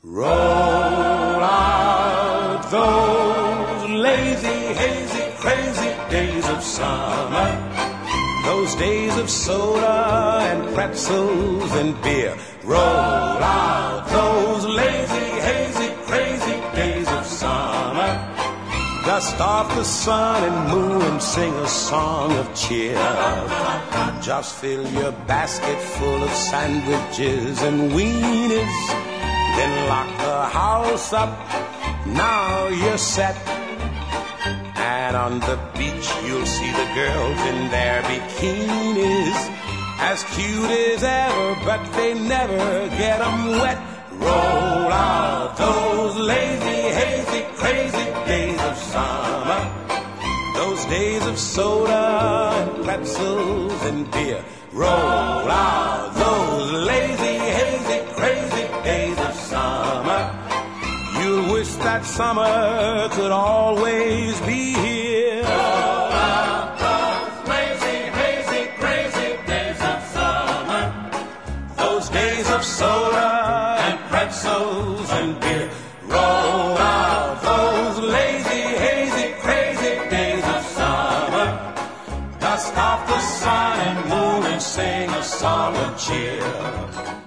Roll out those lazy, hazy, crazy days of summer, those days of soda and pretzels and beer. Roll out those lazy, hazy, crazy days of summer. Dust off the sun and moon and sing a song of cheer. Just fill your basket full of sandwiches and weenies, then lock the house up. Now you're set. And on the beach you'll see the girls in their bikinis, as cute as ever, but they never get 'em wet. Roll out those lazy, hazy, crazy days of summer, those days of soda and pretzels and beer. Roll out those lazy, hazy, crazy days of summer. You'll wish that summer could always be here. Roll out those lazy, hazy, crazy days of summer, Those days of soda and pretzels and beer. Roll out those lazy, hazy, crazy days of summer. Dust off the sun and moon and sing a song of cheer.